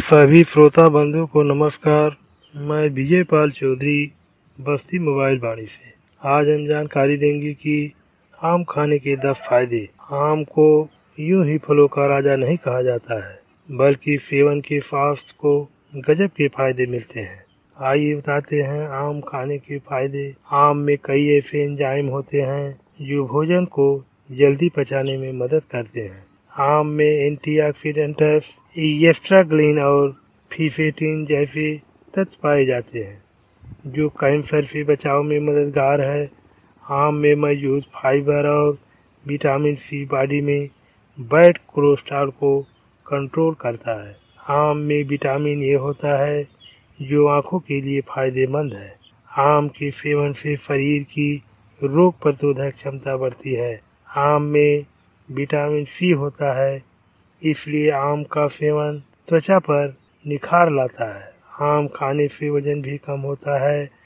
सभी श्रोता बंधु को नमस्कार। मैं विजय पाल चौधरी बस्ती मोबाइल बाड़ी से आज हम जानकारी देंगे कि आम खाने के 10 फायदे। आम को यूं ही फलों का राजा नहीं कहा जाता है, बल्कि सेवन के स्वास्थ्य को गजब के फायदे मिलते हैं। आइए बताते हैं आम खाने के फायदे। आम में कई ऐसे एंजाइम होते हैं जो भोजन को जल्दी पचाने में मदद करते हैं। आम में एंटीऑक्सीडेंट्स, एस्ट्राग्लिन और फिफेटिन जैसे तत्व पाए जाते हैं जो कैंसर से बचाव में मददगार है। आम में मौजूद फाइबर और विटामिन सी बॉडी में बैड कोलेस्ट्रॉल को कंट्रोल करता है। आम में विटामिन ए होता है जो आँखों के लिए फायदेमंद है। आम के सेवन से शरीर की रोग प्रतिरोधक क्षमता बढ़ती है। आम में विटामिन सी होता है, इसलिए आम का सेवन त्वचा पर निखार लाता है। आम खाने से वजन भी कम होता है।